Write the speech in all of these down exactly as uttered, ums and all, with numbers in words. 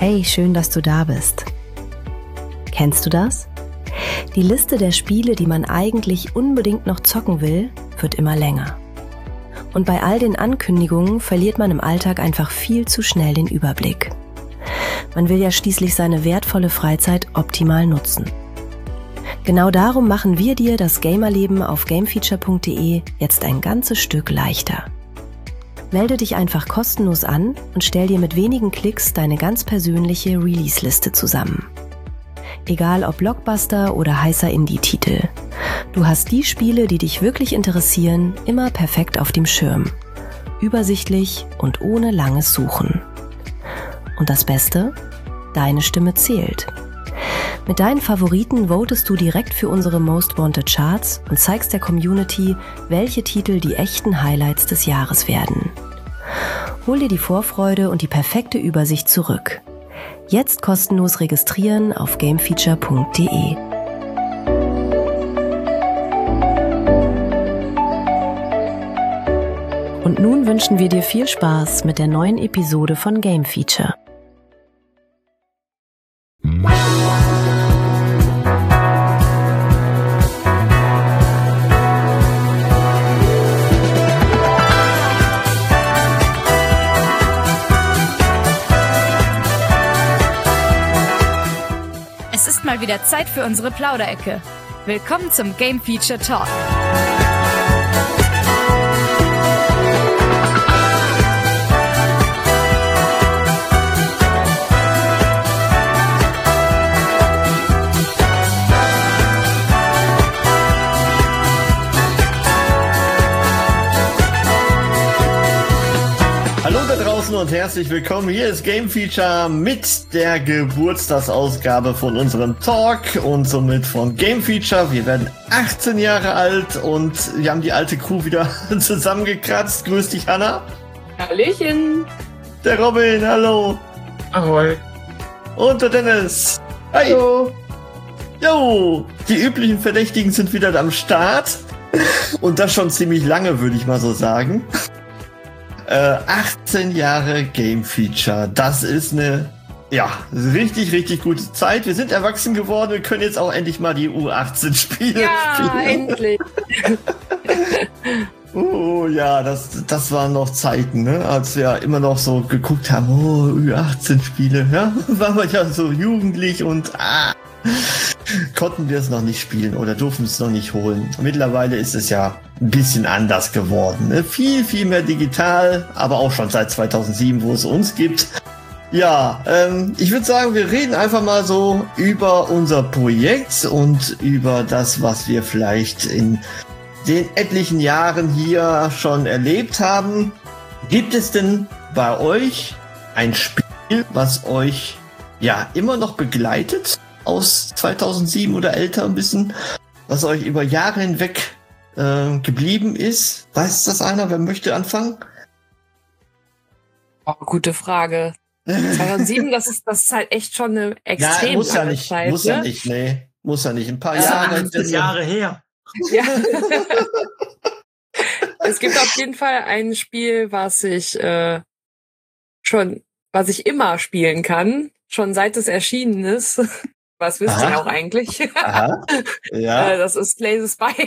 Hey, schön, dass du da bist. Kennst du das? Die Liste der Spiele, die man eigentlich unbedingt noch zocken will, wird immer länger. Und bei all den Ankündigungen verliert man im Alltag einfach viel zu schnell den Überblick. Man will ja schließlich seine wertvolle Freizeit optimal nutzen. Genau darum machen wir dir das Gamerleben auf gamefeature punkt de jetzt ein ganzes Stück leichter. Melde dich einfach kostenlos an und stell dir mit wenigen Klicks deine ganz persönliche Release-Liste zusammen. Egal ob Blockbuster oder heißer Indie-Titel. Du hast die Spiele, die dich wirklich interessieren, immer perfekt auf dem Schirm. Übersichtlich und ohne langes Suchen. Und das Beste? Deine Stimme zählt. Mit deinen Favoriten votest du direkt für unsere Most Wanted Charts und zeigst der Community, welche Titel die echten Highlights des Jahres werden. Hol dir die Vorfreude und die perfekte Übersicht zurück. Jetzt kostenlos registrieren auf gamefeature punkt de. Und nun wünschen wir dir viel Spaß mit der neuen Episode von Game Feature. Es ist mal wieder Zeit für unsere Plauderecke. Willkommen zum Game Feature Talk. Hallo da draußen und herzlich willkommen. Hier ist Game Feature mit der Geburtstagsausgabe von unserem Talk und somit von Game Feature. Wir werden achtzehn Jahre alt und wir haben die alte Crew wieder zusammengekratzt. Grüß dich, Hanna. Hallöchen. Der Robin, hallo. Ahoi. Und der Dennis. Hi. Hallo. Jo, die üblichen Verdächtigen sind wieder am Start. Und das schon ziemlich lange, würde ich mal so sagen. Äh, achtzehn Jahre Game Feature. Das ist eine, ja, richtig, richtig gute Zeit. Wir sind erwachsen geworden. Wir können jetzt auch endlich mal die U achtzehn Spiele ja, spielen. Endlich. Oh ja, das, das waren noch Zeiten, ne? Als wir immer noch so geguckt haben, oh, U achtzehn Spiele, ja? Waren wir ja so jugendlich und ah, konnten wir es noch nicht spielen oder durften es noch nicht holen. Mittlerweile ist es ja ein bisschen anders geworden, ne? Viel, viel mehr digital, aber auch schon seit zweitausendsieben, wo es uns gibt. Ja, ähm, ich würde sagen, wir reden einfach mal so über unser Projekt und über das, was wir vielleicht in den etlichen Jahren hier schon erlebt haben. Gibt es denn bei euch ein Spiel, was euch ja immer noch begleitet aus zweitausendsieben oder älter ein bisschen, was euch über Jahre hinweg äh, geblieben ist? Weiß das einer? Wer möchte anfangen? Oh, gute Frage. zweitausendsieben, das ist, das ist halt echt schon eine extrem ja, muss lange ja nicht, Zeit. Muss ne? ja nicht, nee. Muss ja nicht. Ein paar Ja, Jahre. achtzehn Jahre her. Ja. Es gibt auf jeden Fall ein Spiel, was ich äh, schon, was ich immer spielen kann, schon seit es erschienen ist. Was wisst Aha. ihr auch eigentlich? Aha. Ja. äh, das ist Slay the Spire.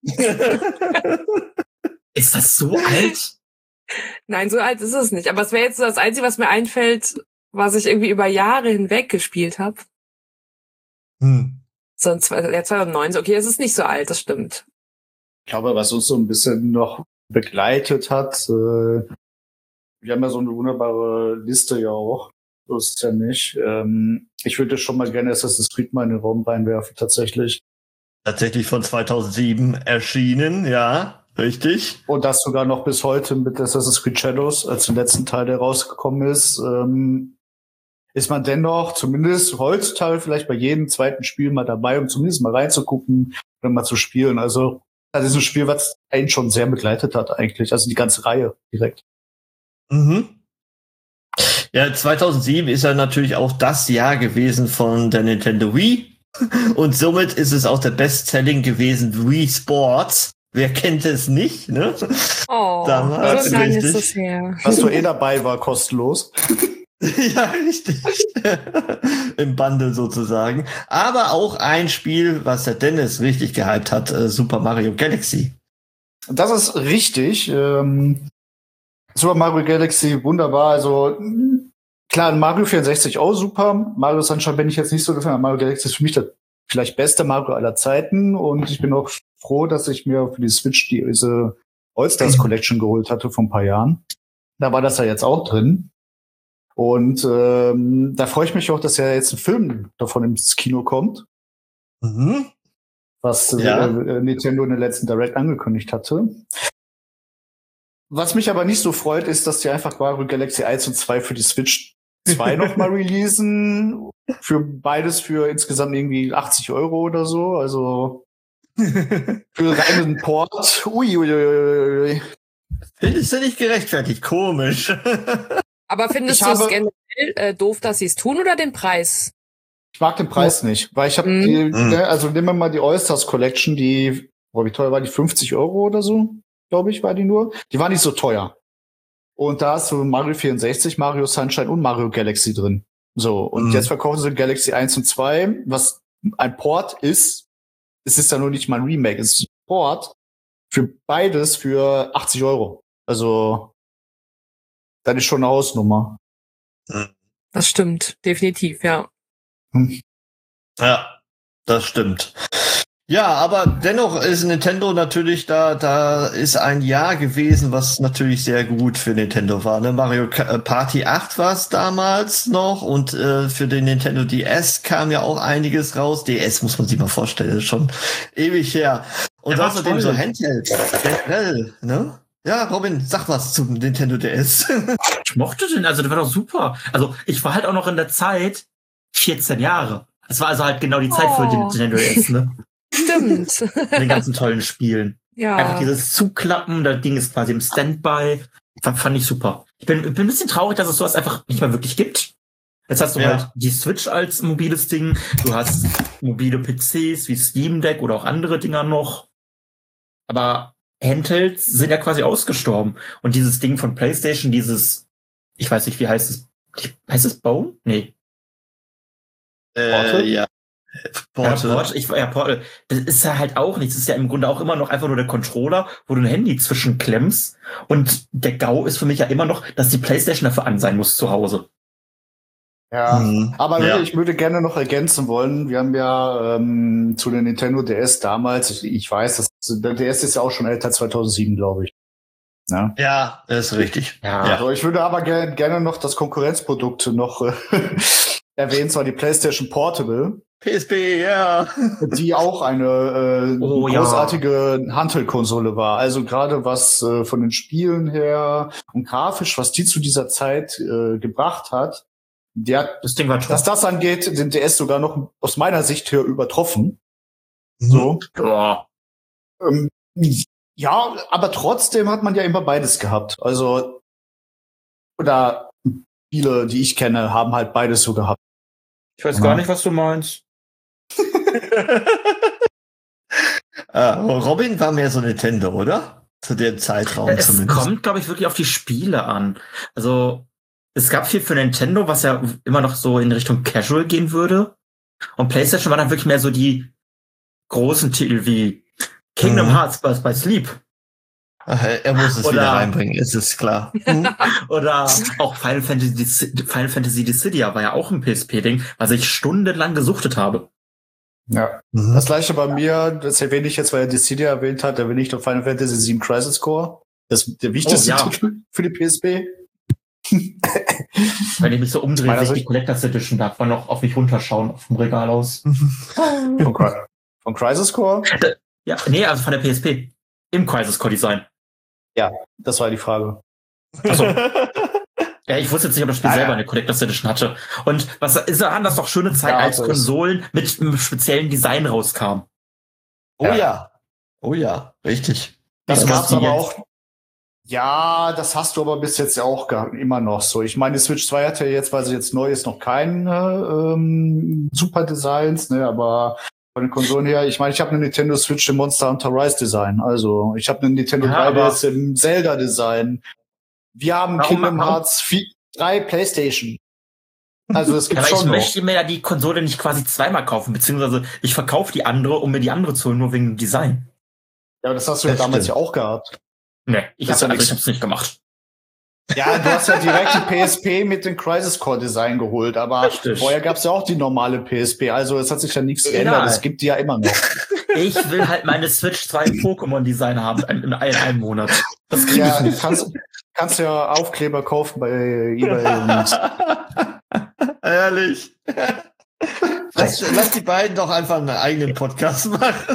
Ist das so alt? Nein, so alt ist es nicht. Aber es wäre jetzt so das Einzige, was mir einfällt, was ich irgendwie über Jahre hinweg gespielt habe. Hm. Sonst, ja, zweitausendneun, okay, es ist nicht so alt, das stimmt. Ich glaube, was uns so ein bisschen noch begleitet hat, äh, wir haben ja so eine wunderbare Liste ja auch, so ist es ja nicht. Ähm, ich würde schon mal gerne Assassin's Creed mal in den Raum reinwerfen, tatsächlich. Tatsächlich von zweitausendsieben erschienen, ja, richtig. Und das sogar noch bis heute mit Assassin's Creed Shadows, als der letzten Teil, der rausgekommen ist, ähm, ist man dennoch zumindest heutzutage vielleicht bei jedem zweiten Spiel mal dabei, um zumindest mal reinzugucken und mal zu spielen. Also das ist ein Spiel, was einen schon sehr begleitet hat eigentlich, also die ganze Reihe direkt. Mhm. Ja, zweitausendsieben ist ja natürlich auch das Jahr gewesen von der Nintendo Wii und somit ist es auch der Bestselling gewesen, Wii Sports. Wer kennt es nicht, ne? Oh, Damals, so lange richtig. ist es her. Was du eh dabei war, kostenlos. Ja, richtig. Im Bundle sozusagen. Aber auch ein Spiel, was der Dennis richtig gehypt hat, äh, Super Mario Galaxy. Das ist richtig. Ähm, Super Mario Galaxy, wunderbar. Also klar, Mario vierundsechzig auch super. Mario Sunshine bin ich jetzt nicht so gefallen. Mario Galaxy ist für mich das vielleicht beste Mario aller Zeiten. Und ich bin auch froh, dass ich mir für die Switch diese All-Stars Collection geholt hatte vor ein paar Jahren. Da war das ja jetzt auch drin. Und ähm, da freue ich mich auch, dass ja jetzt ein Film davon ins Kino kommt. Mhm. Was Ja. äh, Nintendo in der letzten Direct angekündigt hatte. Was mich aber nicht so freut, ist, dass die einfach Mario Galaxy eins und zwei für die Switch zwei nochmal releasen. Für beides für insgesamt irgendwie achtzig Euro oder so. Also für reinen Port. Uiuiui. Findest du nicht gerechtfertigt? Komisch. Aber findest Ich du es habe- generell äh, doof, dass sie es tun oder den Preis? Ich mag den Preis nicht, weil ich habe Mhm. die, Mhm. ne, also nehmen wir mal die All-Stars Collection, die, boah, wie teuer war die? fünfzig Euro oder so, glaube ich, war die nur. Die war nicht so teuer. Und da hast du Mario vierundsechzig, Mario Sunshine und Mario Galaxy drin. So, und Mhm. jetzt verkaufen sie Galaxy eins und zwei, was ein Port ist. Es ist ja nur nicht mal ein Remake, es ist ein Port für beides für achtzig Euro. Also, das ist schon eine Hausnummer. Das stimmt, definitiv, ja. Ja, das stimmt. Ja, aber dennoch ist Nintendo natürlich da, da ist ein Jahr gewesen, was natürlich sehr gut für Nintendo war. Ne? Mario Ka- Party acht war es damals noch und äh, für den Nintendo D S kam ja auch einiges raus. D S muss man sich mal vorstellen, ist schon ewig her. Und Der war außerdem so toll. Handheld, generell, ne? Ja, Robin, sag was zum Nintendo D S. Ich mochte den, also der war doch super. Also ich war halt auch noch in der Zeit vierzehn Jahre. Es war also halt genau die Zeit für den Oh. Nintendo D S, ne? Stimmt. Mit den ganzen tollen Spielen. Ja. Einfach dieses Zuklappen, das Ding ist quasi im Standby. Fand, fand ich super. Ich bin, bin ein bisschen traurig, dass es sowas einfach nicht mehr wirklich gibt. Jetzt hast du Ja. halt die Switch als mobiles Ding. Du hast mobile P Cs wie Steam Deck oder auch andere Dinger noch. Aber Handhelds sind ja quasi ausgestorben. Und dieses Ding von PlayStation, dieses, ich weiß nicht, wie heißt es? Heißt es Bone? Nee. äh, ja. Ja, Portal. Port, ich, ja, Portal. Das ist ja halt auch nichts. Das ist ja im Grunde auch immer noch einfach nur der Controller, wo du ein Handy zwischenklemmst. Und der GAU ist für mich ja immer noch, dass die PlayStation dafür an sein muss zu Hause. Ja. Mhm. Aber Ja. ich würde gerne noch ergänzen wollen. Wir haben ja ähm, zu den Nintendo D S damals, ich, ich weiß, das, der D S ist ja auch schon älter, zweitausendsieben, glaube ich. Ja. Ja, ist richtig. Ja. Ja. Also ich würde aber ger gerne noch das Konkurrenzprodukt noch äh, erwähnen, zwar die PlayStation Portable, P S P, ja. die auch eine äh, Oh, ja. großartige Handheld-Konsole war. Also gerade was äh, von den Spielen her und grafisch, was die zu dieser Zeit äh, gebracht hat, die hat, Das Ding war toll. was das angeht, den D S sogar noch aus meiner Sicht her übertroffen. Mhm. So. Ja. Ähm, ja, aber trotzdem hat man ja immer beides gehabt. Also, oder viele, die ich kenne, haben halt beides so gehabt. Ich weiß Ja. gar nicht, was du meinst. äh, Robin war mehr so Nintendo, oder? Zu dem Zeitraum Es zumindest. kommt, glaube ich, wirklich auf die Spiele an. Also, es gab viel für Nintendo, was ja immer noch so in Richtung Casual gehen würde. Und PlayStation war dann wirklich mehr so die großen Titel wie Kingdom Mhm. Hearts bei, bei Sleep. Ach, er muss es Oder- wieder reinbringen, ist es klar. Mhm. Oder auch Final Fantasy, Final Fantasy Dissidia war ja auch ein P S P-Ding, was ich stundenlang gesuchtet habe. Ja. Mhm. Das gleiche bei mir, das erwähne ich jetzt, weil er Dissidia erwähnt hat, erwähne ich doch Final Fantasy sieben Crisis Core. Das ist der wichtigste Oh, ja. Titel für die P S P. Wenn ich mich so umdrehe, Meiner sehe ich die Sicht- Collectors Edition darf man noch auf mich runterschauen auf dem Regal aus. Von, Cry- von Crisis Core? Ja, nee, also von der P S P. Im Crisis Core Design. Das war die Frage. Achso. Ja, ich wusste jetzt nicht, ob das Spiel Ah, selber ja. eine Collectors Edition hatte. Und was ist daran, dass doch schöne Zeit, Ja, als so ist- Konsolen mit einem speziellen Design rauskamen. Oh ja. Oh ja, richtig. Das Das gab's hast du aber jetzt. auch. Ja, das hast du aber bis jetzt ja auch gehabt, immer noch so. Ich meine, die Switch zwei hatte jetzt, weil sie jetzt neu ist, noch keine ähm, super Designs, ne, aber von den Konsolen her, ich meine, ich habe eine Nintendo Switch im Monster Hunter Rise Design, also ich habe eine Nintendo Ja, drei D aber- S im Zelda Design. Wir haben Warum- Kingdom warum- Hearts vier, drei PlayStation. Also es gibt Aber schon ich noch. möchte mir ja die Konsole nicht quasi zweimal kaufen, beziehungsweise ich verkaufe die andere, um mir die andere zu holen, nur wegen dem Design. Ja, aber das hast du ja Das damals stimmt. ja auch gehabt. Nee, ich Das ist habe ja also, ich nichts. hab's nicht gemacht. Ja, du hast ja direkt die P S P mit dem Crisis Core Design geholt, aber Richtig. vorher gab's ja auch die normale P S P, also es hat sich ja nichts geändert, Egal. es gibt die ja immer noch. Ich will halt meine Switch zwei Pokémon-Design haben in, in einem Monat. Das kriege ich Ja, nicht. kannst, kannst ja Aufkleber kaufen bei eBay und Ehrlich. Lass, lass die beiden doch einfach einen eigenen Podcast machen.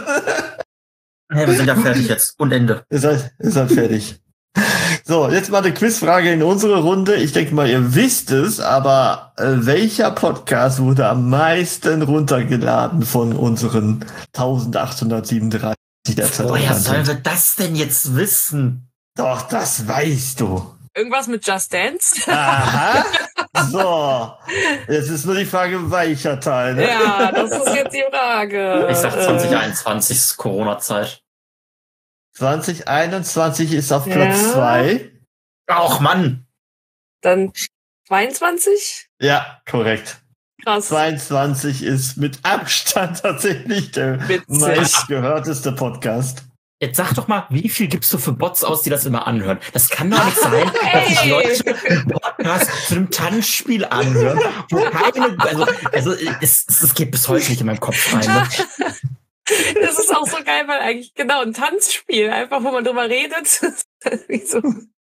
Ja, wir sind ja fertig jetzt. Und Ende. Ihr seid, ihr seid fertig. So, jetzt mal eine Quizfrage in unsere Runde. Ich denke mal, ihr wisst es, aber äh, welcher Podcast wurde am meisten runtergeladen von unseren eintausendachthundertsiebenunddreißig derzeit? Woher online sollen sind? wir das denn jetzt wissen? Doch, das weißt du. Irgendwas mit Just Dance? Aha. So, jetzt ist nur die Frage, welcher Teil. Ne? Ja, das ist jetzt die Frage. Ich sag Äh, zwanzig einundzwanzig ist Corona-Zeit. zwanzig einundzwanzig ist auf Ja. Platz zwei. Ach, Mann! Dann zweiundzwanzig? Ja, korrekt. Krass. zweiundzwanzig ist mit Abstand tatsächlich der Witzig. meistgehörteste Podcast. Jetzt sag doch mal, wie viel gibst du für Bots aus, die das immer anhören? Das kann doch nicht sein, dass sich Ey. Leute einen Podcast zu einem Tanzspiel anhören, wo keine, also, also es, es geht bis heute nicht in meinem Kopf rein. Ne? Das ist auch so geil, weil eigentlich genau ein Tanzspiel, einfach wo man drüber redet. Wieso?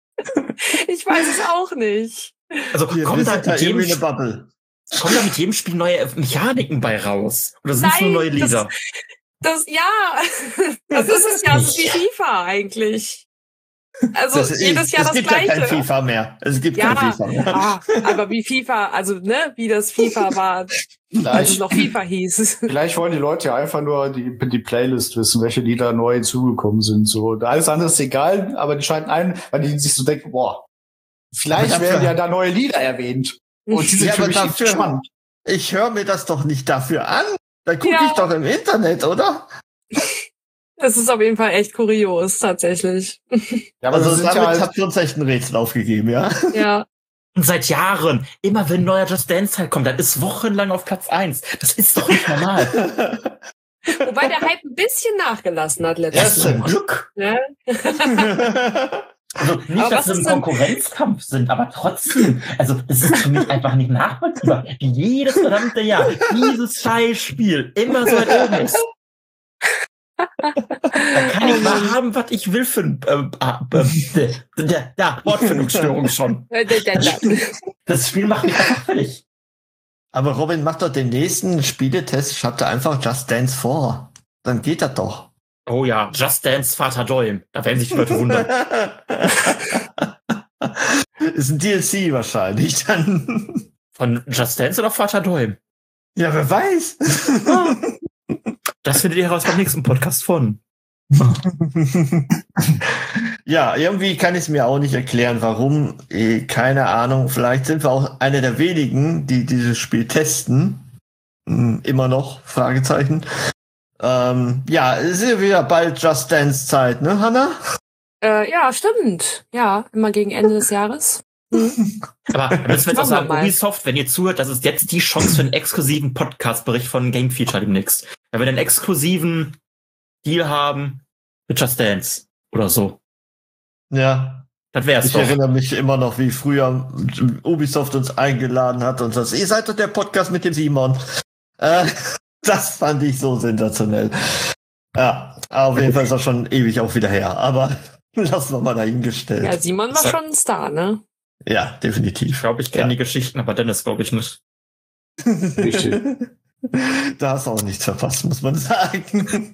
Ich weiß es auch nicht. Also Wir kommen da, sind da mit jedem, irgendwie eine Bubble. kommen da mit jedem Spiel neue Mechaniken bei raus? Oder sind es nur Nein, neue Lieder? Das, ja, das ist es ja, das ist wie FIFA eigentlich. Also Das ist- jedes Jahr es das gibt Gleiche. ja kein FIFA mehr. Es gibt Ja, kein FIFA mehr. ah, aber wie FIFA, also ne, wie das FIFA war, als es vielleicht, noch FIFA hieß. vielleicht wollen die Leute ja einfach nur die, die Playlist wissen, welche Lieder neu hinzugekommen sind. So, alles andere ist egal, aber die scheinen ein, weil die sich so denken, boah, vielleicht Aber werden dafür- ja da neue Lieder erwähnt. Und die sind Ja, für aber mich dafür- spannend. Ich höre mir das doch nicht dafür an. Dann gucke Ja. ich doch im Internet, oder? Das ist auf jeden Fall echt kurios, tatsächlich. Ja, Also das sind damit ja halt, habt ihr uns echt ein Rätsel aufgegeben, ja? Ja. Und seit Jahren, immer wenn ein neuer Just Dance Teil kommt, dann ist wochenlang auf Platz eins. Das ist doch nicht normal. Wobei der Hype ein bisschen nachgelassen hat Ja, letztes zum Mal. Glück. Ja? Also nicht, Aber dass was wir ist im denn- Konkurrenzkampf sind, aber trotzdem. Also das ist für mich einfach nicht nachvollziehbar. Wie jedes verdammte Jahr dieses Scheißspiel immer so weit oben ist. Da kann ich mal haben, was ich will für ein ähm, ah, ähm, da, da, Wortfindungsstörung schon. Äh, da, da, da. Das Spiel macht mich einfach fertig. Aber Robin, mach doch den nächsten Spieletest, schreibt da einfach Just Dance vor. Dann geht das doch. Oh ja, Just Dance Vater Dolm. Da werden sich die Leute wundern. Ist ein D L C wahrscheinlich dann. Von Just Dance oder Vater Dolm? Ja, wer weiß. Das findet ihr heraus beim nächsten Podcast von. Ja, irgendwie kann ich es mir auch nicht erklären, warum. Eh, keine Ahnung. Vielleicht sind wir auch einer der wenigen, die dieses Spiel testen. Hm, immer noch, Fragezeichen. Ähm, ja, es ist ja wieder bald Just Dance Zeit, ne, Hannah? Äh, ja, stimmt. Ja, immer gegen Ende des Jahres. Aber müssen wir jetzt auch Schauen wir sagen, mal. Ubisoft, wenn ihr zuhört, das ist jetzt die Chance für einen exklusiven Podcast-Bericht von Game Feature demnächst. Wenn wir einen exklusiven Deal haben mit Just Dance oder so. Ja. Das wär's Ich doch. erinnere mich immer noch, wie früher Ubisoft uns eingeladen hat und sagt, ihr seid doch der Podcast mit dem Simon. Äh, das fand ich so sensationell. Ja, auf jeden Fall ist das schon ewig auch wieder her, aber lassen wir mal dahingestellt. Ja, Ja, Simon war So. schon ein Star, ne? Ich definitiv. glaube, ich kenne Ja. die Geschichten, aber Dennis glaube ich nicht. Richtig. Da hast du auch nichts verpasst, muss man sagen.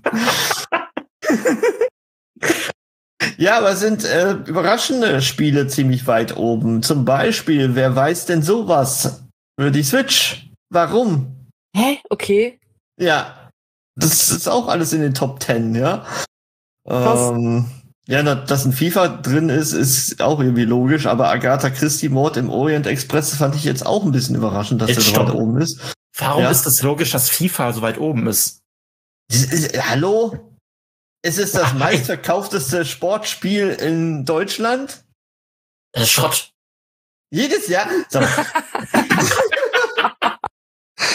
Ja, aber es sind äh, überraschende Spiele ziemlich weit oben. Zum Beispiel, wer weiß denn sowas für die Switch? Warum? Hä? Okay. Ja, das ist auch alles in den Top Ten, ja. Krass. Ähm, ja, na, dass ein FIFA drin ist, ist auch irgendwie logisch, aber Agatha Christie Mord im Orient Express fand ich jetzt auch ein bisschen überraschend, dass Jetzt der so weit stopp. oben ist. Warum Ja. ist es logisch, dass FIFA so weit oben ist? Ist- ist- Hallo? Es ist das meistverkaufteste Sportspiel in Deutschland. Das ist Schrott. Jedes Jahr. So.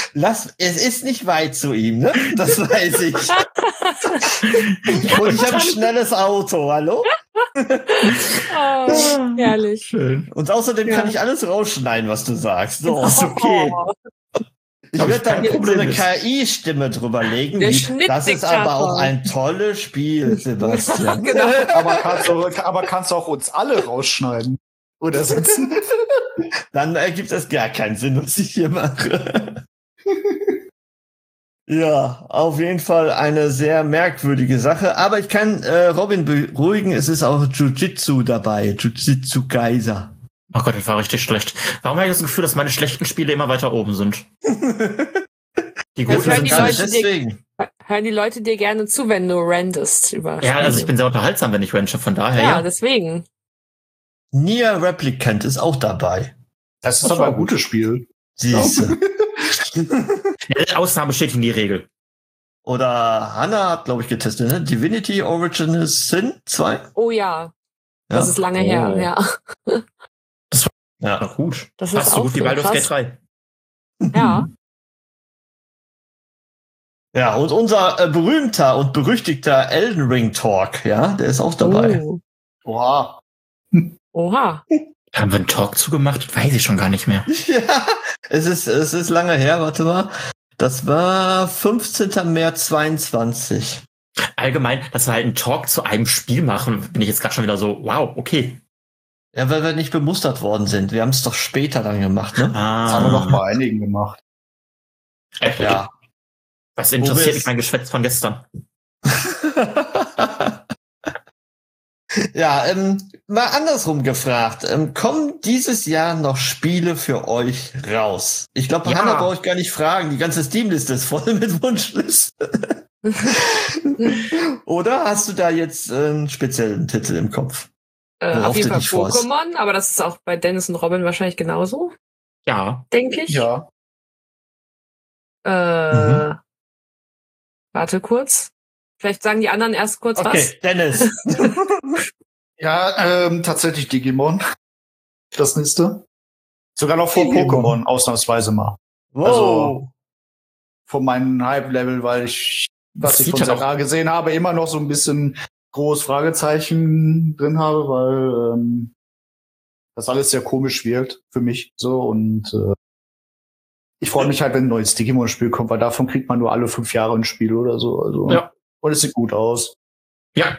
Lass, es ist nicht weit zu ihm, ne? Das weiß ich. Und ich habe ein schnelles Auto, hallo? Oh, herrlich. Schön. Und außerdem Ja. kann ich alles rausschneiden, was du sagst. So, ist okay. Oh, Ich werde dann kein so Problem eine ist. K I-Stimme drüberlegen. Der Wie, das ist aber Schnittdiktator. auch ein tolles Spiel, Sebastian. Genau. Aber kannst du, aber kannst du auch uns alle rausschneiden? Oder sitzen? Dann ergibt es gar keinen Sinn, was ich hier mache. Ja, auf jeden Fall eine sehr merkwürdige Sache. Aber ich kann äh, Robin beruhigen, es ist auch Jiu-Jitsu dabei. Jiu-Jitsu Kaiser. Oh Gott, das war richtig schlecht. Warum habe ich das Gefühl, dass meine schlechten Spiele immer weiter oben sind? Die Das guten hören sind die gar Leute nicht. dir- deswegen. Hören die Leute dir gerne zu, wenn du rantest über Ja, also ich Spiele? bin sehr unterhaltsam, wenn ich ranche, von daher, Ja, ja. deswegen. Nier Replicant ist auch dabei. Das ist aber ein gutes Spiel. Siehste. Ja, Ausnahme bestätigen die Regel. Oder Hannah hat, glaube ich, getestet, ne? Divinity Original Sin zwei. Oh ja, das Ja. ist lange Oh. her, ja. Ja. Na gut. Das ist Fast so auch gut wie so Baldur's krass. Gate drei. Ja. Ja, und unser äh, berühmter und berüchtigter Elden Ring Talk, ja, der ist auch dabei. Oh. Oha. Oha. Haben wir einen Talk zugemacht? Weiß ich schon gar nicht mehr. Ja, es ist, es ist lange her, warte mal. Das war fünfzehnten März zweiundzwanzig. Allgemein, dass wir halt einen Talk zu einem Spiel machen, bin ich jetzt gerade schon wieder so, wow, okay. Ja, weil wir nicht bemustert worden sind. Wir haben es doch später dann gemacht, ne? Das haben wir Ah, noch bei einigen gemacht. Ja. was Wo interessiert wir mich es- mein Geschwätz von gestern? Ja, ähm, mal andersrum gefragt. Ähm, kommen dieses Jahr noch Spiele für euch raus? Ich glaube, Ja. Hannah brauche ich gar nicht fragen. Die ganze Steam-Liste ist voll mit Wunschlisten. Oder hast du da jetzt äh, einen speziellen Titel im Kopf? Äh, Worauf auf jeden du Fall dich freust. Pokémon, aber das ist auch bei Dennis und Robin wahrscheinlich genauso, Ja. denke ich. Ja. Äh, Mhm. Warte kurz. Vielleicht sagen die anderen erst kurz was. Okay, Dennis. Ja, ähm, tatsächlich Digimon. Das nächste. Sogar noch vor Digimon. Pokémon, ausnahmsweise mal. Wow. Also- Von meinem Hype-Level, weil ich, was Das ich sieht von ja Sakura gesehen habe, immer noch so ein bisschen groß Fragezeichen drin habe, weil ähm, das alles sehr komisch wirkt für mich. So und äh, ich freue mich halt, wenn ein neues Digimon-Spiel kommt, weil davon kriegt man nur alle fünf Jahre ein Spiel oder so. Also, Ja. Und es sieht gut aus. Ja.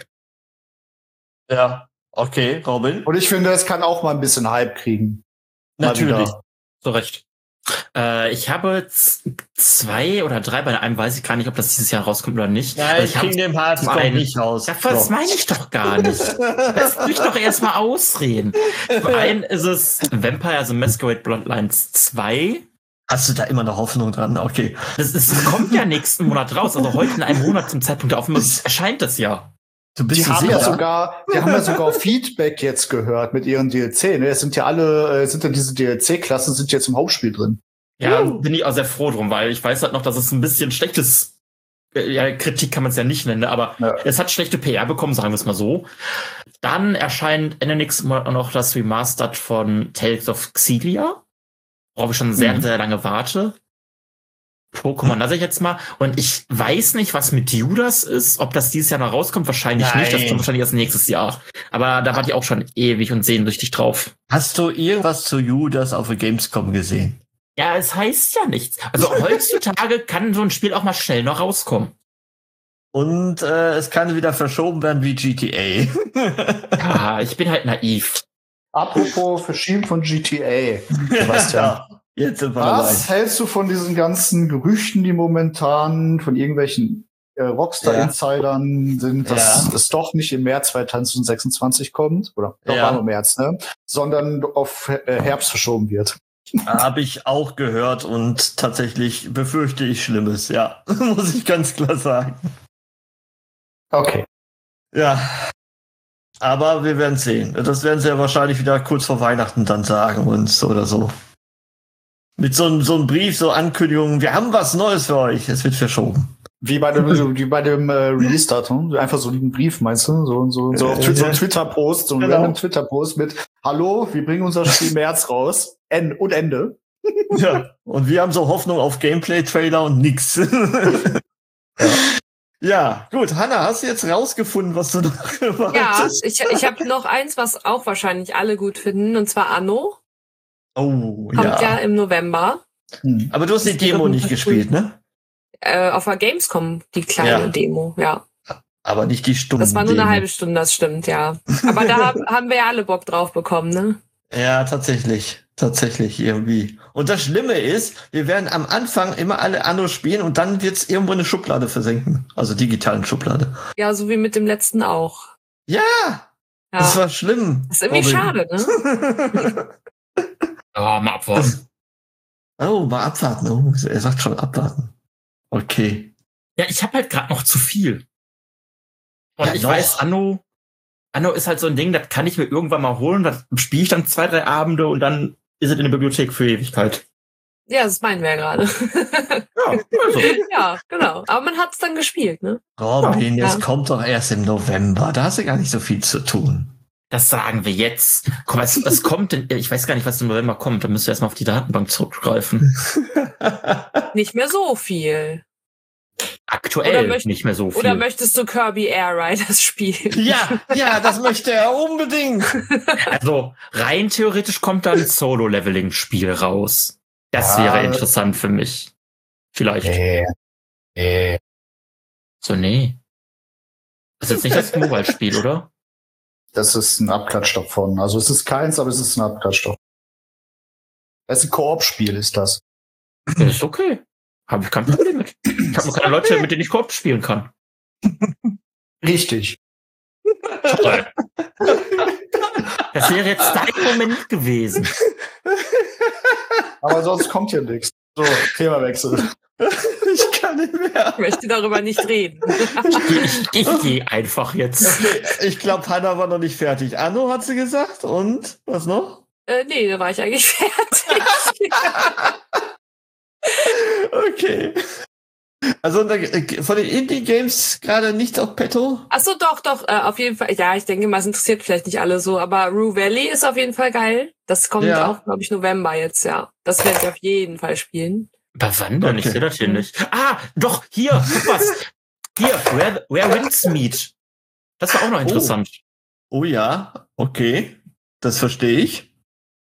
Ja, okay, Robin. Und ich finde, es kann auch mal ein bisschen Hype kriegen. Mal Natürlich. wieder. So recht. Äh, ich habe z- zwei oder drei, bei einem weiß ich gar nicht, ob das dieses Jahr rauskommt oder nicht. Nein, Also ich habe Kingdom Hearts zum kommt einen- nicht raus. Ja, das So. meine ich doch gar nicht. Lass mich doch erstmal ausreden. Zum einen ist es Vampire the Masquerade Bloodlines zwei. Hast du da immer noch Hoffnung dran? Okay. Das, ist, kommt ja nächsten Monat raus. Also heute in einem Monat zum Zeitpunkt der Aufnahme erscheint es ja. Du bist Die dir haben sicher? ja sogar, die haben ja sogar Feedback jetzt gehört mit ihren D L C. Ne? Es sind ja alle, äh, sind ja diese D L C-Klassen sind jetzt im Hauptspiel drin. Ja, bin ich auch sehr froh drum, weil ich weiß halt noch, dass es ein bisschen schlechtes, äh, ja, Kritik kann man es ja nicht nennen, aber Ja. es hat schlechte P R bekommen, sagen wir es mal so. Dann erscheint Ende nächsten Monat noch das Remastered von Tales of Xillia, worauf ich schon sehr, Mhm. sehr lange warte. Pokémon lasse ich jetzt mal. Und ich weiß nicht, was mit Judas ist, ob das dieses Jahr noch rauskommt. Wahrscheinlich Nein. nicht, das kommt wahrscheinlich erst nächstes Jahr. Aber da warte ich auch schon ewig und sehnsüchtig drauf. Hast du irgendwas zu Judas auf der Gamescom gesehen? Ja, es heißt ja nichts. Also heutzutage kann so ein Spiel auch mal schnell noch rauskommen. Und äh, es kann wieder verschoben werden wie G T A. Ja, ich bin halt naiv. Apropos Verschieben von G T A. Sebastian. Ja, jetzt sind wir Was dabei. hältst du von diesen ganzen Gerüchten, die momentan von irgendwelchen äh, Rockstar-Insidern sind, dass Ja. es doch nicht im März zweitausendsechsundzwanzig kommt? Oder doch Ja. war im März, ne? Sondern auf äh, Herbst verschoben wird. Habe ich auch gehört und tatsächlich befürchte ich Schlimmes, ja. Muss ich ganz klar sagen. Okay. Ja. Aber wir werden sehen. Das werden sie ja wahrscheinlich wieder kurz vor Weihnachten dann sagen uns oder so. Mit so einem so einem Brief, so Ankündigungen, wir haben was Neues für euch. Es wird verschoben. Wie bei dem, so, wie bei dem äh, Release-Datum. Einfach so einen Brief, meinst du? So, so, so, auf Äh, Twi- so ja. ein Twitter-Post, so ein Genau. random Twitter-Post mit Hallo, wir bringen unser Spiel im März raus. End und Ende. Ja, und wir haben so Hoffnung auf Gameplay-Trailer und nix. Ja. Ja, gut. Hanna, hast du jetzt rausgefunden, was du noch gemacht Ja, hast? ich, ich habe noch eins, was auch wahrscheinlich alle gut finden, und zwar Anno. Oh, Kommt ja, ja. im November. Hm. Aber du hast die Das Demo wäre nicht cool. gespielt, ne? Äh, auf der Gamescom, die kleine Ja. Demo, ja. Aber nicht die Stunde. Das war nur eine halbe Stunde, das stimmt, ja. Aber da hab, haben wir ja alle Bock drauf bekommen, ne? Ja, tatsächlich. Tatsächlich irgendwie. Und das Schlimme ist, wir werden am Anfang immer alle Anno spielen und dann wird's irgendwo eine Schublade versenken. Also digitalen Schublade. Ja, so wie mit dem letzten auch. Ja, Ja. das war schlimm. Das ist irgendwie schade, ne? Oh, mal abwarten. Oh, mal abwarten. Oh, er sagt schon abwarten. Okay. Ja, ich habe halt gerade noch zu viel. Und Ja, ich noch. weiß, Anno, Anno ist halt so ein Ding, das kann ich mir irgendwann mal holen, das spiele ich dann zwei, drei Abende und dann ist es in der Bibliothek für Ewigkeit. Ja, das meinen wir ja gerade. Ja, also. Ja, genau. Aber man hat's dann gespielt, ne? Robin, Ja. jetzt kommt doch erst im November. Da hast du gar nicht so viel zu tun. Das sagen wir jetzt. Komm, was, was kommt denn? Ich weiß gar nicht, was im November kommt. Da müsst ihr erstmal auf die Datenbank zurückgreifen. Nicht mehr so viel. Aktuell Oder möcht- nicht mehr so viel. Oder möchtest du Kirby Air Riders spielen? Ja, ja, das möchte er unbedingt. Also rein theoretisch kommt dann ein Solo-Leveling-Spiel raus. Das Ja. wäre interessant für mich. Vielleicht. Nee. Nee. So, nee. Das ist jetzt nicht das Mobile-Spiel, oder? Das ist ein Abklatsch davon. Also es ist keins, aber es ist ein Abklatsch davon. Das ist ein Koop-Spiel, ist das. Das ist okay. Habe ich kein Problem mit. Ich habe nur keine Leute, mit denen ich Koop spielen kann. Richtig. Toll. Das wäre jetzt dein Moment gewesen. Aber sonst kommt hier nichts. So, Themawechsel. Ich kann nicht mehr. Ich möchte darüber nicht reden. Ich, ich, ich gehe einfach jetzt. Okay, ich glaube, Hanna war noch nicht fertig. Anno hat sie gesagt. Und was noch? Äh, nee, da war ich eigentlich fertig. Okay. Also da- von den Indie-Games gerade nicht auf Petto? Ach so, doch, doch, äh, auf jeden Fall. Ja, ich denke mal, es interessiert vielleicht nicht alle so, aber Rue Valley ist auf jeden Fall geil. Das kommt Ja. auch, glaube ich, November jetzt, ja. Das werde ich auf jeden Fall spielen. Bei wann denn? Ich Okay. sehe das hier nicht. Ah, doch, hier, guck was. Hier, Where, Where Winds Meet. Das war auch noch interessant. Oh ja, okay. Das verstehe ich.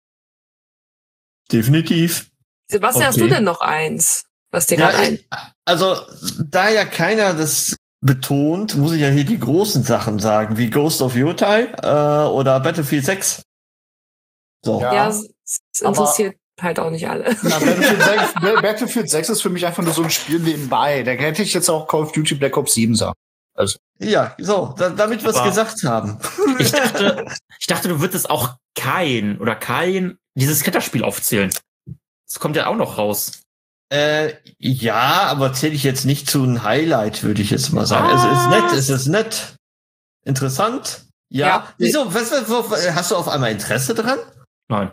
Definitiv. Sebastian, hast Okay. du denn noch eins, was dir Ja, gerade ein... ich, also, da ja keiner das betont, muss ich ja hier die großen Sachen sagen, wie Ghost of Yotei äh, oder Battlefield sechs. So. Ja. Ja, es es aber- interessiert halt auch nicht alle. Na, Battlefield, sechs, Battlefield sechs ist für mich einfach nur so ein Spiel nebenbei. Da hätte ich jetzt auch Call of Duty Black Ops sieben sagen. Ja, so, da, damit wir es Aber- gesagt haben. Ich dachte, ich dachte, du würdest auch Kain oder Kain dieses Kletterspiel aufzählen. Das kommt ja auch noch raus. Äh, ja, aber zähle ich jetzt nicht zu einem Highlight, würde ich jetzt mal sagen. Was? Es ist nett, es ist nett. Interessant. Ja. Ja. Wieso? Was, was, was, hast du auf einmal Interesse dran? Nein.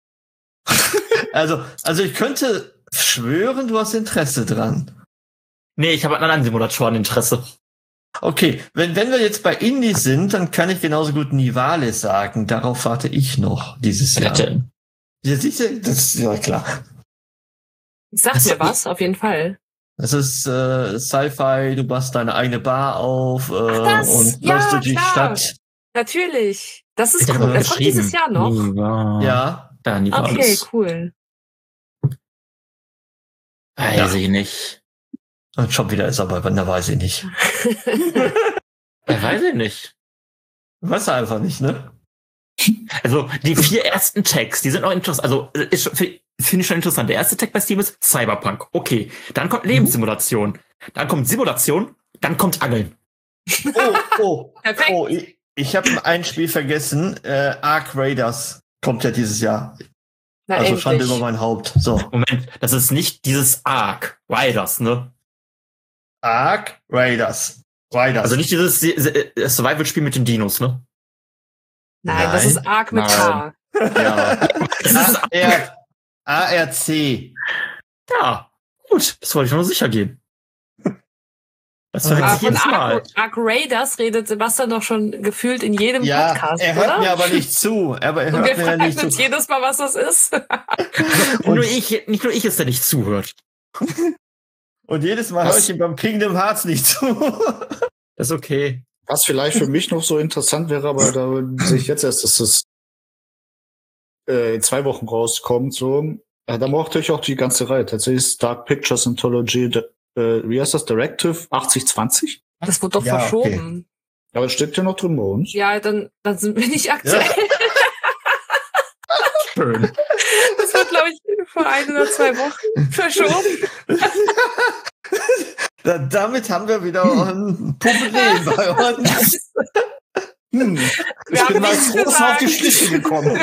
Also, also ich könnte schwören, du hast Interesse dran. Nee, ich habe an anderen Simulatoren Interesse. Okay, wenn, wenn wir jetzt bei Indie sind, dann kann ich genauso gut Nivalis sagen. Darauf warte ich noch dieses Jahr. Wette. Ja, siehst du, das ist ja klar. Sag Das- mir was, auf jeden Fall. Das ist äh, Sci-Fi, du machst deine eigene Bar auf äh, das? und Ja, läufst durch die klar. Stadt. Natürlich. Das ist Ich hab cool. mal Das kommt dieses Jahr noch. Niva. Ja, Da, Niva. Okay, cool. Weiß Ja. ich nicht. und schon wieder ist er bei Wander, weiß ich nicht. Ja, weiß ich nicht. Weiß er einfach nicht, ne? Also, die vier ersten Tags, die sind auch interessant. Also, äh, ist schon- fi- finde ich schon interessant. Der erste Tag bei Steam ist Cyberpunk. Okay. Dann kommt Lebenssimulation. Dann kommt Simulation. Dann kommt Angeln. Oh, oh, Perfekt. oh, ich, ich habe ein Spiel vergessen. Äh, Ark Raiders kommt ja dieses Jahr. Na, Also endlich. Schande über mein Haupt. So. Moment, das ist nicht dieses Ark Riders, ne? Ark Raiders. Raiders. Also nicht dieses äh, Survival-Spiel mit den Dinos, ne? Nein, das Nein. ist arg mit Nein. K. ja. Das ist A R A R C. Ja, gut. Das wollte ich nur sicher gehen. Das verwechselt Aber sich von jedes Mal. Ark, Ark Raiders redet Sebastian doch schon gefühlt in jedem Ja, Podcast, er hört oder? mir aber nicht zu. Aber er Und hört wir mir ja fragen nicht uns zu. jedes Mal, was das ist. Und nur ich, nicht nur ich ist, der nicht zuhört. Und jedes Mal höre ich ihm beim Kingdom Hearts nicht zu. Das ist okay. Was vielleicht für mich noch so interessant wäre, aber da sehe ich jetzt erst, dass das äh, in zwei Wochen rauskommt. So, äh, da mochte ich auch die ganze Reihe. Tatsächlich ist Dark Pictures Anthology, de, äh, wie heißt das, Directive achtzig zwanzig? Das wird doch Ja, verschoben. Aber das steht ja noch drin bei uns. Ja, dann, dann sind wir nicht aktuell. Schön. Das wird, glaube ich, vor ein oder zwei Wochen verschoben. Da, damit haben wir wieder ein Problem bei uns. Hm. Wir Ich haben bin mal nichts groß auf die gesagt. Schliche gekommen.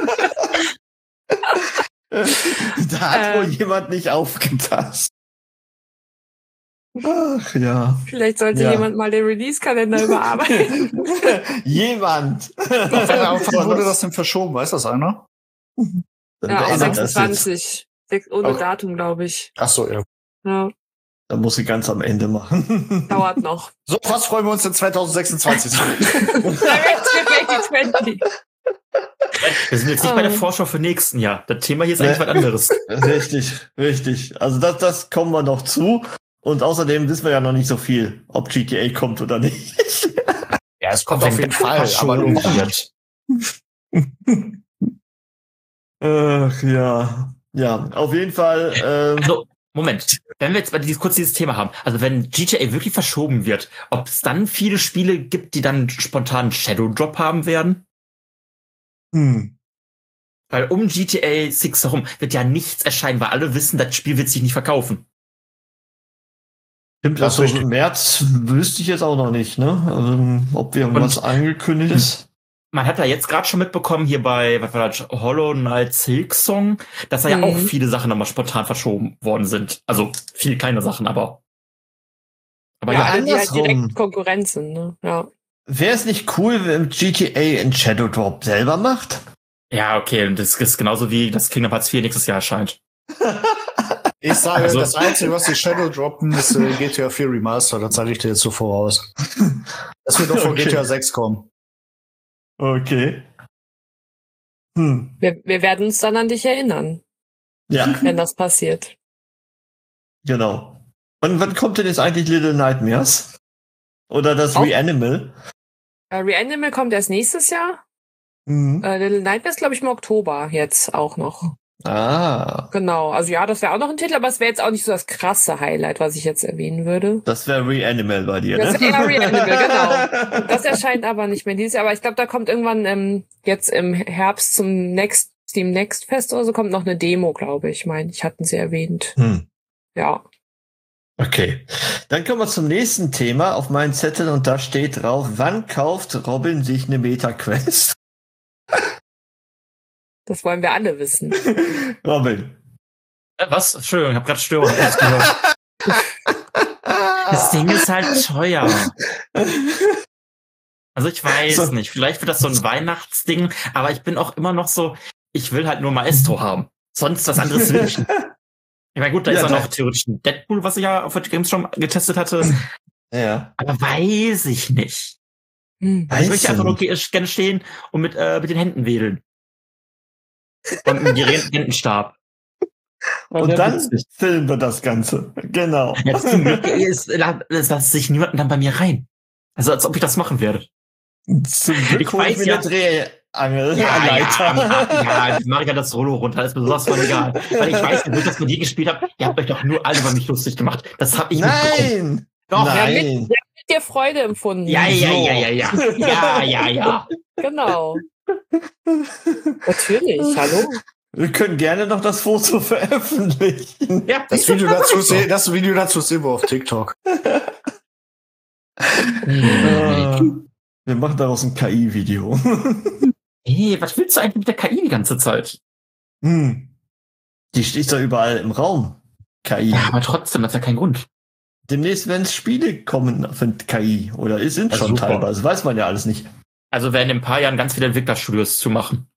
Da hat wohl Ähm. jemand nicht aufgepasst. Ach ja. Vielleicht sollte Ja. jemand mal den Release-Kalender überarbeiten. Jemand. Wann wurde das denn verschoben? Weiß das einer? Dann Ja, auf beendet das jetzt. sechsundzwanzig. Sech- Ohne Okay. Datum, glaube ich. Ach so, ja. Ja, Da muss sie ganz am Ende machen. dauert noch. So, was freuen wir uns in zwanzig sechsundzwanzig? zwanzig zwanzig. Wir sind jetzt nicht bei der Oh. Vorschau für nächsten Jahr. Das Thema hier ist eigentlich Ne. was anderes. Richtig, richtig. Also das, das kommen wir noch zu. Und außerdem wissen wir ja noch nicht so viel, ob G T A kommt oder nicht. Ja, es kommt Wenn auf jeden das Fall, schon aber nur wird. Ach ja. Ja, auf jeden Fall. Ähm, Also, Moment. Wenn wir jetzt mal dieses, kurz dieses Thema haben. Also, wenn G T A wirklich verschoben wird, ob es dann viele Spiele gibt, die dann spontan Shadow Drop haben werden? hm. Weil um G T A sechs herum wird ja nichts erscheinen, weil alle wissen, das Spiel wird sich nicht verkaufen. Stimmt, Das ist also richtig. im März wüsste ich jetzt auch noch nicht, ne? Also, ob irgendwas angekündigt ist. Man hat ja jetzt gerade schon mitbekommen, hier bei, was war das, Hollow Knight Silksong, dass da ja Mhm. auch viele Sachen nochmal spontan verschoben worden sind. Also, viele kleine Sachen, aber. Aber Ja, ja, alle, die halt andersrum. direkt Konkurrenz sind, ne? Ja. Wäre es nicht cool, wenn G T A in Shadow Drop selber macht? ja, okay, und das ist genauso wie das Kingdom Hearts vier nächstes Jahr erscheint. ich sage, Also- das Einzige, was die Shadow droppen, ist äh, G T A vier Remaster. Das sage ich dir jetzt so voraus. Das wird doch von Okay. G T A sechs kommen. Okay. Hm. Wir, wir werden uns dann an dich erinnern, Ja, wenn das passiert. genau. Und wann kommt denn jetzt eigentlich Little Nightmares? Oder das Auch- Reanimal? Äh, Reanimal kommt erst nächstes Jahr. Mhm. Äh, Little Nightmares, glaube ich, im Oktober jetzt auch noch. Ah, Genau. Also ja, das wäre auch noch ein Titel, aber es wäre jetzt auch nicht so das krasse Highlight, was ich jetzt erwähnen würde. das wäre Reanimal bei dir, Das ne? wäre eher Reanimal, genau. Das erscheint aber nicht mehr dieses Jahr. Aber ich glaube, da kommt irgendwann ähm, jetzt im Herbst zum Next Steam Next Fest oder so kommt noch eine Demo, glaube ich. Ich meine, ich hatten sie erwähnt. Hm. Ja. Okay. Dann kommen wir zum nächsten Thema auf meinen Zettel und da steht drauf, wann kauft Robin sich eine Meta-Quest? Das wollen wir alle wissen. Robin. Äh, Was? Entschuldigung, ich habe gerade Störung gehört. Das Ding ist halt teuer. Also ich weiß So. nicht, vielleicht wird das so ein Weihnachtsding, aber ich bin auch immer noch so, ich will halt nur Maestro haben. Sonst was anderes will ich nicht. Ich meine, gut, da Ja, ist auch da- noch theoretisch ein Deadpool, was ich ja auf der Gamescom getestet hatte, Ja. aber weiß ich nicht. Hm. Ich möchte einfach nur nicht. ge- gerne stehen und mit, äh, mit den Händen wedeln. Und mit dem Rentenstab. Und Ja, dann witzig. filmen wir das Ganze. Genau. Ja, zum Glück ist, ist, lässt sich niemand dann bei mir rein. Also als ob ich das machen werde. Zum Glück Ich hol ich weiß mir ja- eine Drehangel. Ja, Leiter. ja, ja, ich mache ja das Solo runter, ist mir sowas von egal. Weil ich weiß, wo ich das mit dir gespielt habe, ihr habt euch doch nur alle über mich lustig gemacht. Das habe ich mitbekommen. Nein! Doch, Nein! Mit dir Freude empfunden. ja, ja, So. ja, ja, ja. Ja, ja, ja. Genau. Natürlich, hallo. Wir können gerne noch das Foto veröffentlichen. Ja, Das Video dazu, se- das Video dazu sehen wir auf TikTok. Äh, wir machen daraus ein K I-Video. Hey, was willst du eigentlich mit der K I die ganze Zeit? hm. Die steht doch überall im Raum. K I. Ja, aber trotzdem, das ist ja kein Grund. Demnächst werden Spiele kommen für K I. Oder es sind Ja, schon super. teilweise. Weiß man ja alles nicht. Also werden in ein paar Jahren ganz viele Entwicklerstudios zu machen.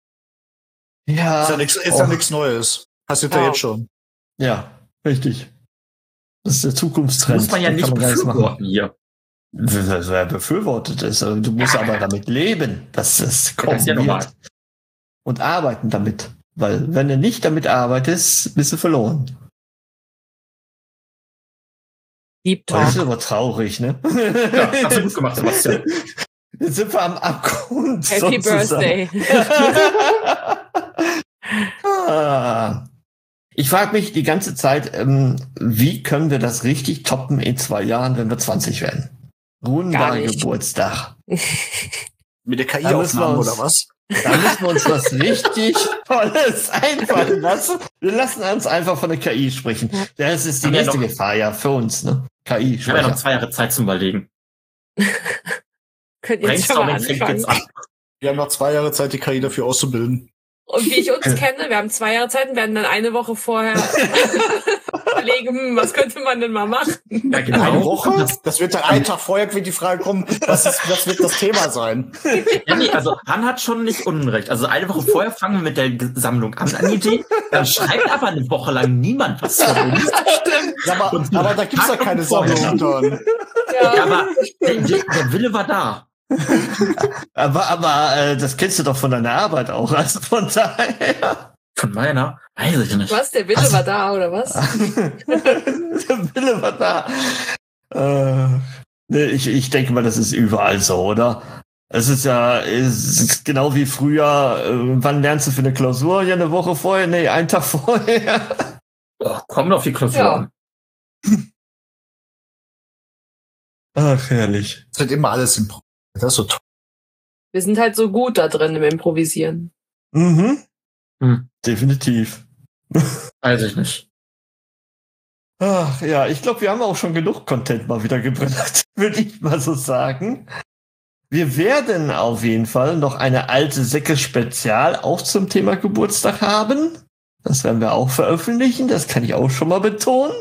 Ja. Ist ja nichts ist ja nix Neues. Passiert ja Ja. jetzt schon. Ja, richtig. Das ist der Zukunftstrend. Muss man ja Den nicht kann man gar befürworten hier. Wer befürwortet es? Du musst aber damit leben, dass es kommen Das ist ja normal. wird. Und arbeiten damit. Weil wenn du nicht damit arbeitest, bist du verloren. Deep Das ist Talk. aber traurig, ne? Ja, hast du gut gemacht, Sebastian. Jetzt sind wir am Abgrund. Happy sozusagen. Birthday. Ah. Ich frage mich die ganze Zeit, ähm, wie können wir das richtig toppen in zwei Jahren, wenn wir zwanzig werden? Runder Gar nicht. Geburtstag. Mit der Da müssen wir K I-Aufnahme uns- oder was? Da müssen wir uns was richtig Tolles einfallen lassen. Wir lassen uns einfach von der K I sprechen. Das ist die Haben wir nächste noch- Gefahr ja für uns, ne? K I Ich habe ja noch sprechen. zwei Jahre Zeit zum Überlegen. Könnt ihr jetzt schon mal Brainstorming fängt anfangen. jetzt an. Wir haben noch zwei Jahre Zeit, die K I dafür auszubilden. Und wie ich uns kenne, wir haben zwei Jahre Zeit und werden dann eine Woche vorher überlegen, hm, was könnte man denn mal machen? Ja, genau. Eine Woche? Das, das wird dann einen Tag vorher, wird die Frage kommen, was, ist, was wird das Thema sein? Ja, nee, also Han hat schon nicht unrecht. Also eine Woche vorher fangen wir mit der G- Sammlung an, an Idee. Dann schreibt aber eine Woche lang niemand was von uns. Ja, aber, Und- aber da gibt's ja keine Vorher. Sammlung dann. Ja, aber der, der, der Wille war da. Aber, aber äh, das kennst du doch von deiner Arbeit auch. Also von daher. Von meiner? Weiß ich nicht. Was, der Wille war da, oder was? Der Wille war da. Äh, nee, ich, ich denke mal, das ist überall so, oder? Es ist ja es ist genau wie früher. Äh, wann lernst du für eine Klausur? Ja, eine Woche vorher? Nee, einen Tag vorher. Oh, kommt auf die Klausur Ja. an. Ach, herrlich. Es wird immer alles im Pro. Das ist so toll. Wir sind halt so gut da drin im Improvisieren. Mhm. Hm. Definitiv. Weiß ich nicht. Ach ja, ich glaube, wir haben auch schon genug Content mal wieder gebracht, würde ich mal so sagen. Wir werden auf jeden Fall noch eine alte Säcke-Spezial auch zum Thema Geburtstag haben. Das werden wir auch veröffentlichen, das kann ich auch schon mal betonen.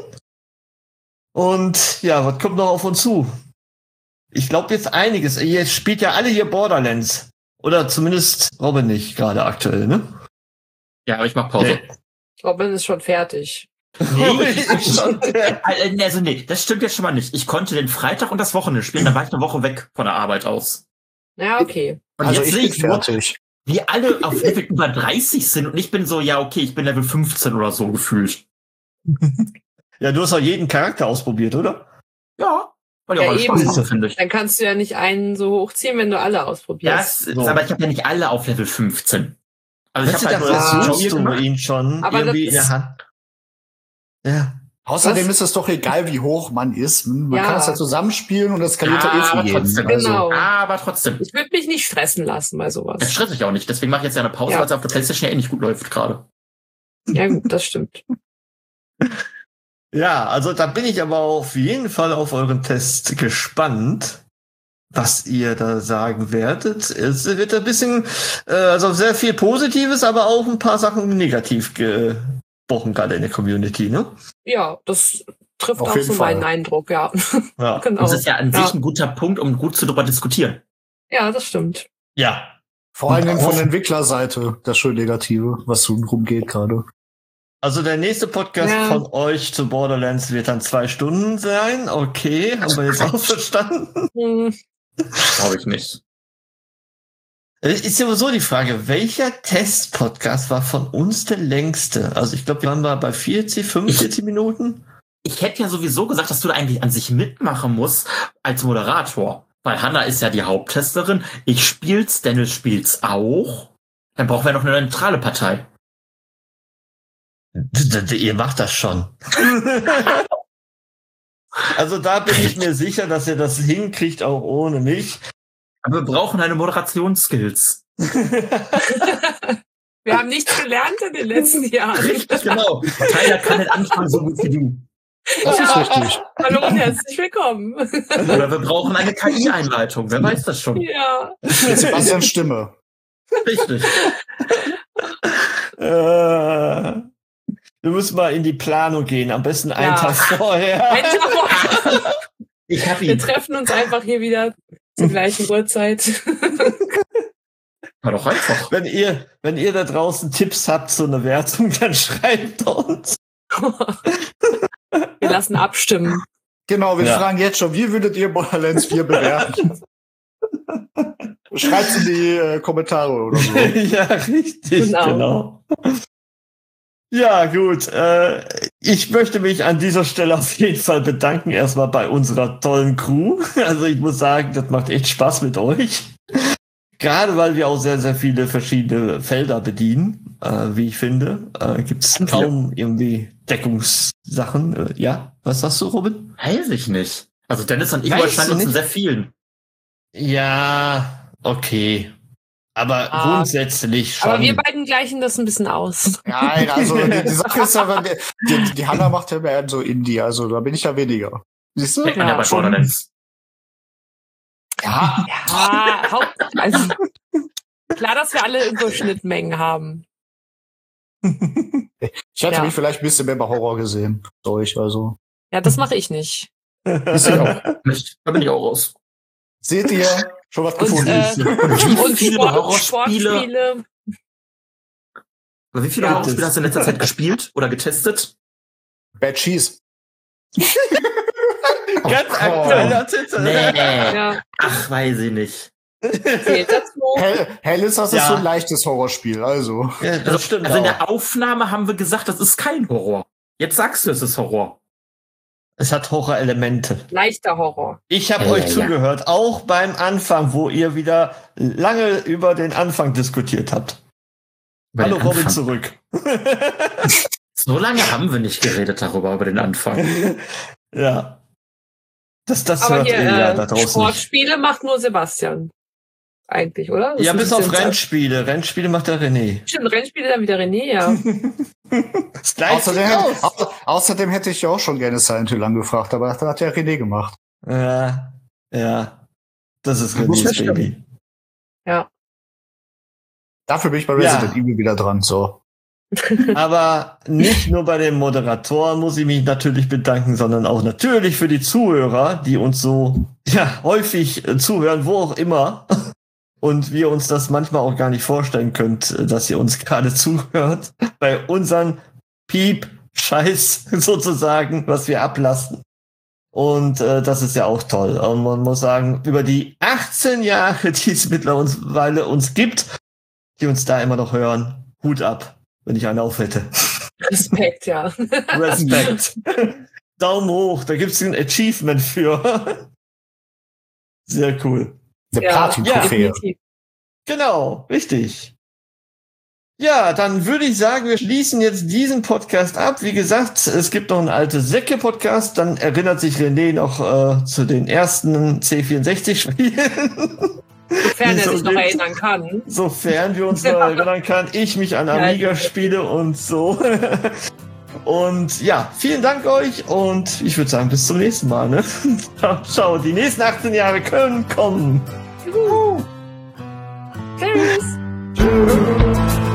Und ja, was kommt noch auf uns zu? Ich glaube jetzt einiges. Ihr spielt ja alle hier Borderlands. Oder zumindest Robin nicht gerade aktuell, ne? Ja, aber ich mach Pause. Robin ist schon fertig. Nee, ich schon. Äh, Also nee, das stimmt jetzt schon mal nicht. Ich konnte den Freitag und das Wochenende spielen, dann war ich eine Woche weg von der Arbeit aus. Ja, okay. Und Also jetzt ich sehe bin ich nur, fertig. wie alle auf Level über dreißig sind und ich bin so, ja okay, ich bin Level fünfzehn oder so gefühlt. Ja, du hast auch jeden Charakter ausprobiert, oder? Ja, weil ich Ja, auch alles eben. Spaß macht, finde ich. Dann kannst du ja nicht einen so hochziehen, wenn du alle ausprobierst. Das ist, So. aber ich habe ja nicht alle auf Level fünfzehn. Also ich Weißt du, habe da halt nur das versuchst Tutorial du gemacht. ihn schon Aber irgendwie in das der Hand. Ja. Außerdem Was? ist es doch egal, wie hoch man ist. Man Ja. kann es ja zusammenspielen und das skaliert ja Ja, eh für aber jeden. trotzdem. Genau. Aber trotzdem. Ich würde mich nicht stressen lassen bei Das sowas. stresst mich auch nicht. Deswegen mache ich jetzt ja eine Pause, Ja. weil es auf der PlayStation ja eh nicht gut läuft gerade. Ja gut, das stimmt. Ja, also da bin ich aber auf jeden Fall auf euren Test gespannt, was ihr da sagen werdet. Es wird ein bisschen, äh, also sehr viel Positives, aber auch ein paar Sachen negativ gesprochen, gerade in der Community, ne? Ja, das trifft Auf auch jeden so Fall. meinen Eindruck, ja. Ja. Genau. Das ist ja an Ja. sich ein guter Punkt, um gut zu darüber diskutieren. Ja, das stimmt. Ja. Vor allen Dingen Und von auch- der Entwicklerseite das schön Negative, was so rumgeht gerade. Also der nächste Podcast Ja. von euch zu Borderlands wird dann zwei Stunden sein. Okay, haben wir jetzt auch verstanden. Hm, Glaube ich nicht. Ist sowieso die Frage, welcher Test-Podcast war von uns der längste? Also ich glaube, wir waren mal bei vierzig, fünfundvierzig Minuten. Ich hätte ja sowieso gesagt, dass du da eigentlich an sich mitmachen musst als Moderator. Weil Hanna ist ja die Haupttesterin. Ich spiel's, Dennis spielt's auch. Dann brauchen wir noch eine neutrale Partei. D- d- d- Ihr macht das schon. Also da bin ich mir sicher, dass ihr das hinkriegt, auch ohne mich. Aber wir brauchen eine Moderationsskills. Wir haben nichts gelernt in den letzten Jahren. Richtig, genau. Keiner kann den Anfang so gut wie du. Das ist Ja. richtig. Hallo und herzlich willkommen. Oder wir brauchen eine K I-Einleitung. Wer weiß das schon? Ja. Mit Sebastians Stimme. Richtig. Äh, wir müssen mal in die Planung gehen, am besten einen Ja. Tag vorher. Ein Tag vorher. Ich hab Wir ihn. treffen uns einfach hier wieder zur gleichen Uhrzeit. War doch einfach. Wenn ihr, wenn ihr da draußen Tipps habt zu einer Wertung, dann schreibt uns. Wir lassen abstimmen. Genau, wir Ja. fragen jetzt schon, wie würdet ihr Borderlands vier bewerten? Schreibt's in die äh, Kommentare oder so. Ja, richtig, Genau. genau. Ja, gut. Äh, ich möchte mich an dieser Stelle auf jeden Fall bedanken, erstmal bei unserer tollen Crew. Also ich muss sagen, das macht echt Spaß mit euch. Gerade weil wir auch sehr, sehr viele verschiedene Felder bedienen, äh, wie ich finde. Äh, Gibt es kaum irgendwie Deckungssachen. Äh, ja, was sagst du, Robin? Weiß ich nicht. Also Dennis und ich Weißt überschneiden du uns in nicht? sehr vielen. Ja, okay. Aber Ah. grundsätzlich schon. Aber wir beiden gleichen das ein bisschen aus. Nein, also die, die Sache ist aber, die, die, die Hanna macht ja mehr so Indie, also da bin ich ja weniger. Siehst du? Kennt man ja, Ja, bei schon. Borderlands. Ja, Ja, Haupt, also klar, dass wir alle irgendwo Schnittmengen haben. ich hätte Ja. mich vielleicht ein bisschen mehr bei Horror gesehen. So, ich also. Ja, das mache ich nicht. Ist ja auch. Nicht. Da bin ich auch raus. Seht ihr? Schon was Und, gefunden. äh, Und wie und viele Sport, Horrorspiele, Sportspiele. aber wie viele Ja. Horrorspiele hast du in letzter Zeit gespielt oder getestet? Bad Cheese. Ganz aktueller Titel. Nee. Ja, Ach, weiß ich nicht. zählt dazu. Hell, Hell ist das Ja. ist so ein leichtes Horrorspiel, also. Ja, das Also, stimmt also in auch. der Aufnahme haben wir gesagt, das ist kein Horror. Jetzt sagst du, es ist Horror. Es hat Horrorelemente. Leichter Horror. Ich habe Ja, euch ja, ja. zugehört, auch beim Anfang, wo ihr wieder lange über den Anfang diskutiert habt. Über Hallo den Robin Anfang. zurück. So lange haben wir nicht geredet darüber, über den Anfang. Ja. Das, das Aber hört hier, ihr ja äh, da draußen nicht. Sportspiele macht nur Sebastian. Eigentlich, oder? Das Ja, ist bis ein auf bisschen- Rennspiele. Rennspiele macht der René. Stimmt, Rennspiele dann wieder René, ja. Das gleicht sich Außerdem, aus. au außerdem hätte ich ja auch schon gerne Silent Hill angefragt, aber das hat ja René gemacht. Ja, ja. Das ist Muss Renés ja Baby. Dafür bin ich bei Ja. Resident Evil wieder dran, so. Aber nicht nur bei den Moderatoren muss ich mich natürlich bedanken, sondern auch natürlich für die Zuhörer, die uns so ja, häufig äh, zuhören, wo auch immer. Und wir uns das manchmal auch gar nicht vorstellen könnt, äh, dass ihr uns gerade zuhört. Bei unseren Piep-Scheiß sozusagen, was wir ablassen. Und äh, das ist ja auch toll. Und man muss sagen, über die achtzehn Jahre, die es mittlerweile uns gibt, die uns da immer noch hören, Hut ab. Wenn ich einen auf hätte. Respekt, ja. Respekt. Daumen hoch, da gibt's ein Achievement für. Sehr cool. Eine Ja, Platin-Trophäe. definitiv. Genau, richtig. Ja, dann würde ich sagen, wir schließen jetzt diesen Podcast ab. Wie gesagt, es gibt noch einen alte Säcke-Podcast. Dann erinnert sich René noch äh, zu den ersten C vierundsechzig-Spielen. Sofern Die er so sich noch gibt. erinnern kann. Sofern wir uns noch erinnern kann, ich mich an Amiga spiele und so. Und ja, vielen Dank euch und ich würde sagen, bis zum nächsten Mal. Ne? Ciao, ciao. Die nächsten achtzehn Jahre können kommen. Juhu. Tschüss. Tschüss.